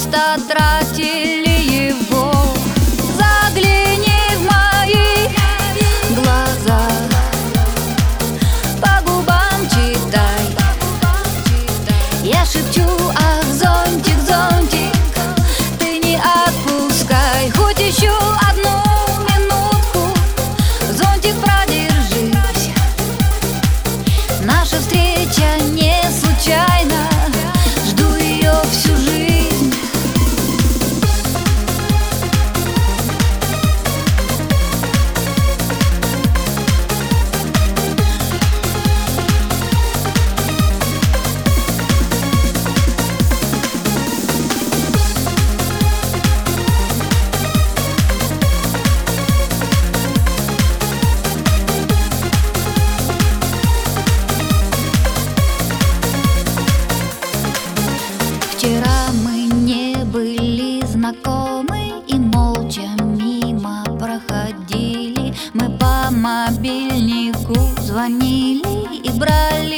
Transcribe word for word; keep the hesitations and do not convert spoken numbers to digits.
просто тратили его. Загляни в мои глаза, по губам читай. Я шепчу: ах, зонтик, зонтик, ты не отпускай. Хоть еще одну минутку, зонтик, продержись. Наша встреча не случайна, жду ее всю жизнь. Вчера мы не были знакомы и молча мимо проходили. Мы по мобильнику звонили и брали